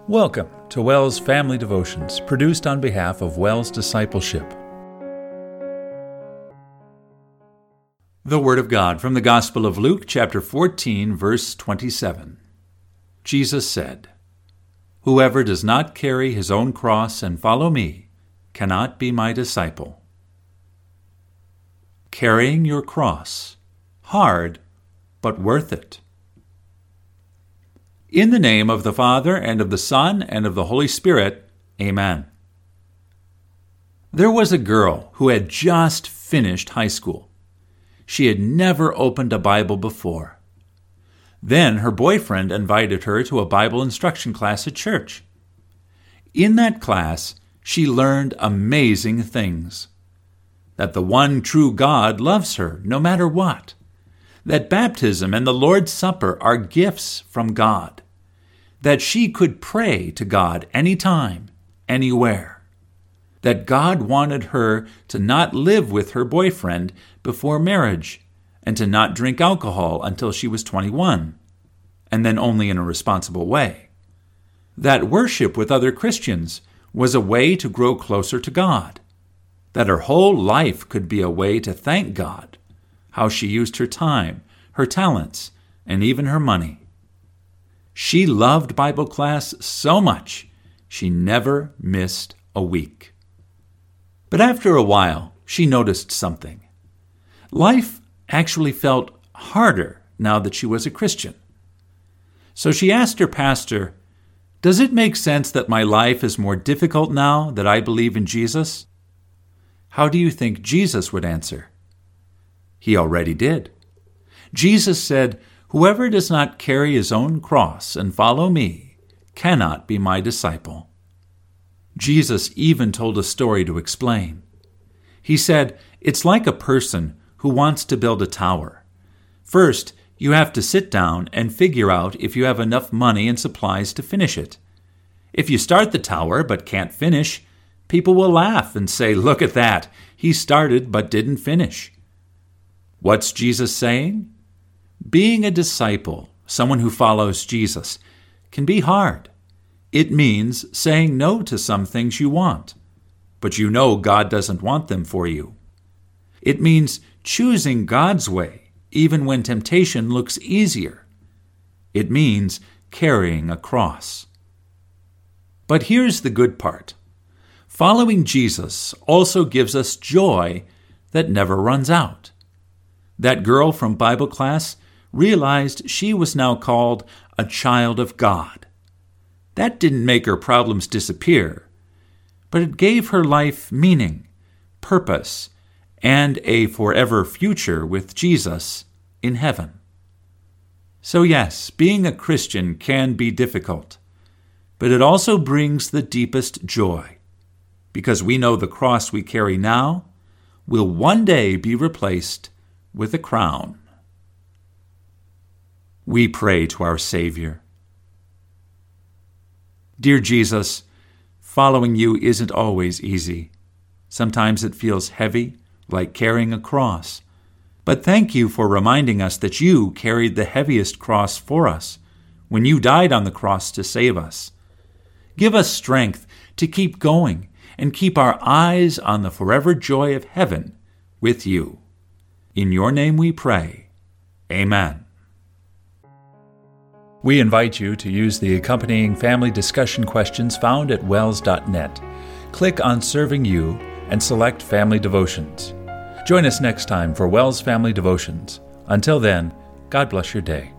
Welcome to WELS Family Devotions, produced on behalf of WELS Discipleship. The Word of God from the Gospel of Luke, chapter 14, verse 27. Jesus said, "Whoever does not carry his own cross and follow me cannot be my disciple." Carrying your cross. Hard, but worth it. In the name of the Father, and of the Son, and of the Holy Spirit, Amen. There was a girl who had just finished high school. She had never opened a Bible before. Then her boyfriend invited her to a Bible instruction class at church. In that class, she learned amazing things. That the one true God loves her no matter what. That baptism and the Lord's Supper are gifts from God. That she could pray to God anytime, anywhere. That God wanted her to not live with her boyfriend before marriage and to not drink alcohol until she was 21, and then only in a responsible way. That worship with other Christians was a way to grow closer to God. That her whole life could be a way to thank God, how she used her time, her talents, and even her money. She loved Bible class so much, she never missed a week. But after a while, she noticed something. Life actually felt harder now that she was a Christian. So she asked her pastor, "Does it make sense that my life is more difficult now that I believe in Jesus?" How do you think Jesus would answer? He already did. Jesus said, "Whoever does not carry his own cross and follow me cannot be my disciple." Jesus even told a story to explain. He said, it's like a person who wants to build a tower. First, you have to sit down and figure out if you have enough money and supplies to finish it. If you start the tower but can't finish, people will laugh and say, "Look at that, he started but didn't finish." What's Jesus saying? Being a disciple, someone who follows Jesus, can be hard. It means saying no to some things you want, but you know God doesn't want them for you. It means choosing God's way, even when temptation looks easier. It means carrying a cross. But here's the good part. Following Jesus also gives us joy that never runs out. That girl from Bible class realized she was now called a child of God. That didn't make her problems disappear, but it gave her life meaning, purpose, and a forever future with Jesus in heaven. So yes, being a Christian can be difficult, but it also brings the deepest joy, because we know the cross we carry now will one day be replaced with a crown. We pray to our Savior. Dear Jesus, following you isn't always easy. Sometimes it feels heavy, like carrying a cross. But thank you for reminding us that you carried the heaviest cross for us when you died on the cross to save us. Give us strength to keep going and keep our eyes on the forever joy of heaven with you. In your name we pray. Amen. We invite you to use the accompanying family discussion questions found at wels.net. Click on Serving You and select Family Devotions. Join us next time for WELS Family Devotions. Until then, God bless your day.